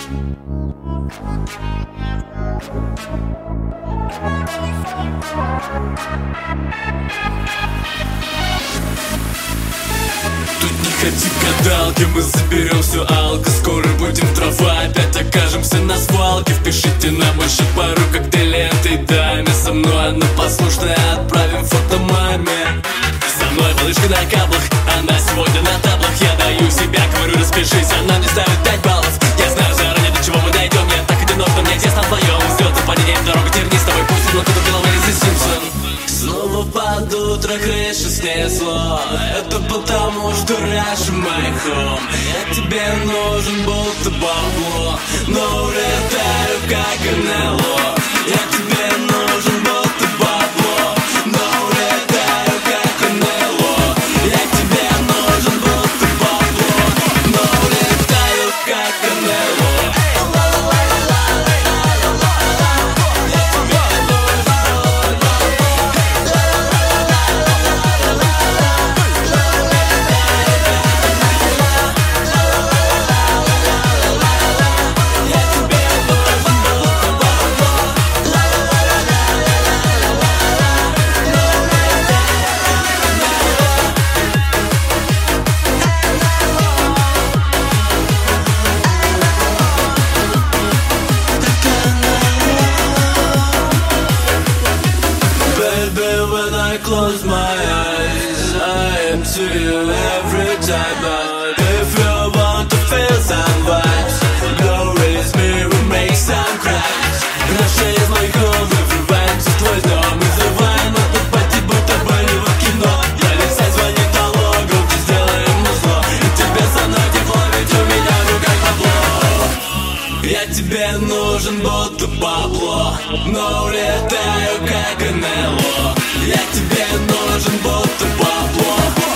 Тут не ходи к гадалке, мы заберем всю алко. Скоро будем трава, опять окажемся на свалке. Впишите нам еще пару коктейлей этой даме. Со мной она послушная, отправим фото маме. Со мной малышка на каблах, она сегодня на таблах. Я даю себя, говорю, распишись, она мне ставит 5 баллов. Я знаю заранее, до чего мы дойдем. Я так одинок, но мне тесно вдвоем. Взлетом падением дорогу терни, с тобой пусть, но кто-то белого из Симпсон. Снова под утро крышу снесло. Это потому, что раньше my home. Я тебе нужен будто бабло, но улетаю как НЛО. Я тебе нужен будто бабло, но улетаю как НЛО. Я тебе нужен будто бабло, но улетаю как НЛо. When I close my eyes, I am to you every time. But if you want to feel some vibes, go raise me, we make some crimes. Наша из моих голов врываемся в твой дом. Вызываем этот пати, будто болево кино. Я лицей звонит налогов, ты сделаем музло. И тебе со мной тепло, ведь у меня в руках бабло. Я тебе нужен будто бабло, но улетаю как НЛО. Я тебе нужен будто бабло.